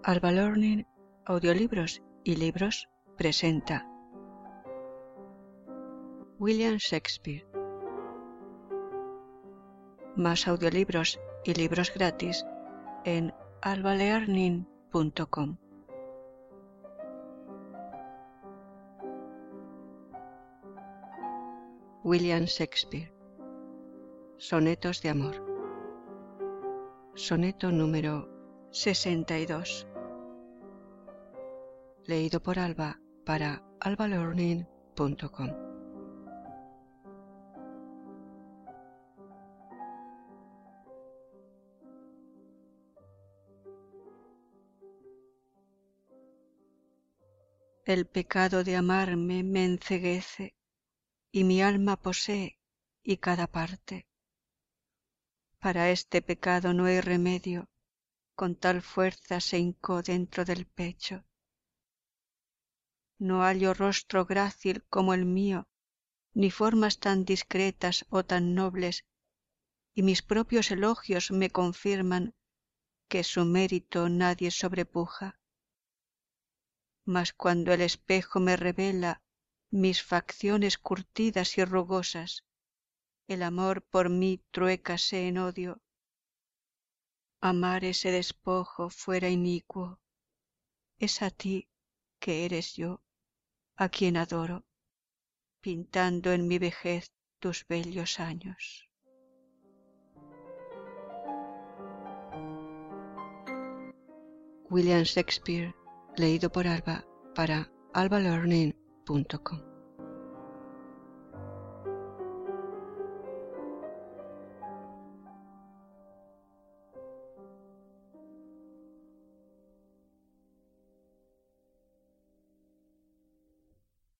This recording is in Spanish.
Alba Learning, Audiolibros y Libros presenta William Shakespeare. Más audiolibros y libros gratis en albalearning.com. William Shakespeare. Sonetos de amor. Soneto número 62. Leído por Alba para albalearning.com. El pecado de amarme me enceguece, y mi alma posee y cada parte. Para este pecado no hay remedio, con tal fuerza se hincó dentro del pecho. No hallo rostro grácil como el mío, ni formas tan discretas o tan nobles, y mis propios elogios me confirman que su mérito nadie sobrepuja. Mas cuando el espejo me revela mis facciones curtidas y rugosas, el amor por mí truécase en odio. Amar ese despojo fuera inicuo. Es a ti, que eres yo, a quien adoro, pintando en mi vejez tus bellos años. William Shakespeare, leído por Alba para albalearning.com.